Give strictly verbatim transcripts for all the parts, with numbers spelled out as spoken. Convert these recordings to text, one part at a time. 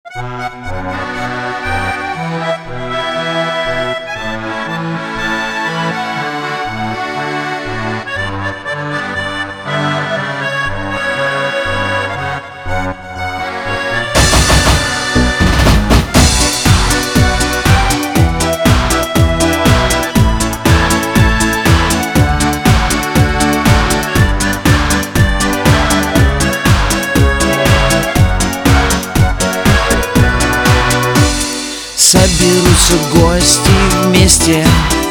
Соберутся гости вместе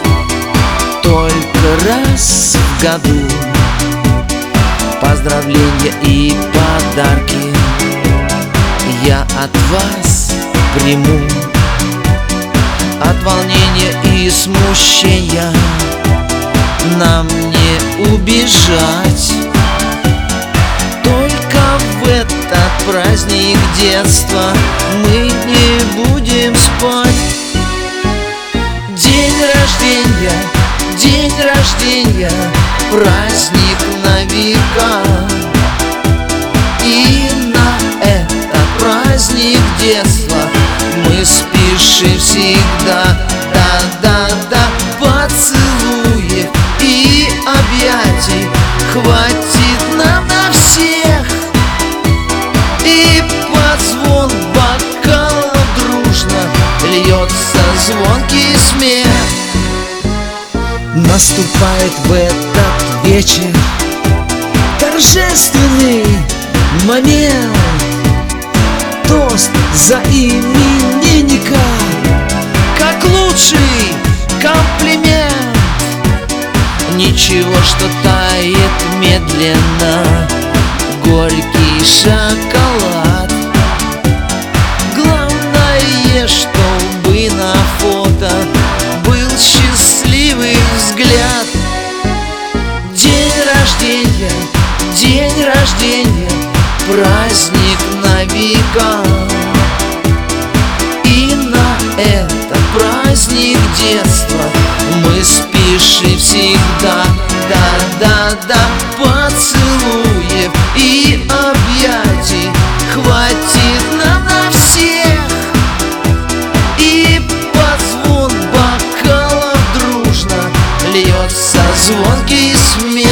только раз в году. Поздравления и подарки я от вас приму. От волнения и смущения нам не убежать. Только в этот праздник детства мы не будем спать. День рождения, день рождения, праздник на века. И на этот праздник детства мы спешим всегда. Да-да-да, поцелуев и объятий хватит нам на всех. И под звон бокалов дружно льется звонкий смех. Наступает в этот вечер торжественный момент. Тост за именинника, как лучший комплимент. Ничего, что тает медленно горький шоколад. Главное, чтобы на фото был счастливый взгляд. День рождения, день рождения, праздник на века. И на этот праздник детства мы спешим всегда. Да-да-да, поцелуев и объятий хватит нам на всех. И под звон бокалов дружно льется звонкий смех.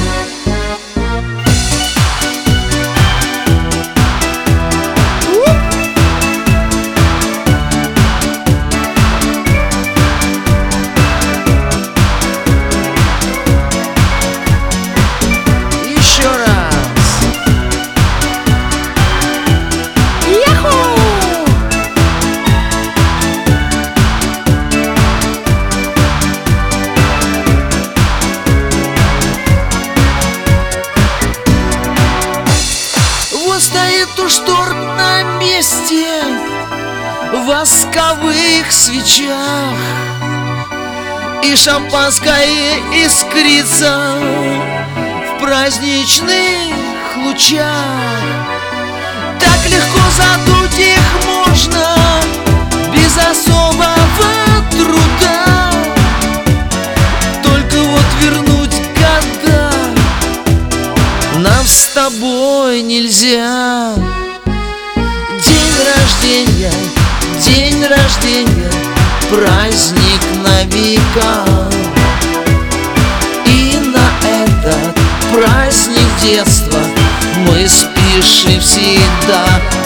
Стоит уж торт на месте в восковых свечах, и шампанское искрится в праздничных лучах. Так легко задуть их можно без особого труда. Только вот вернуть года нам с тобой нельзя. День рождения, день рождения, праздник на века. И на этот праздник детства мы спешим всегда.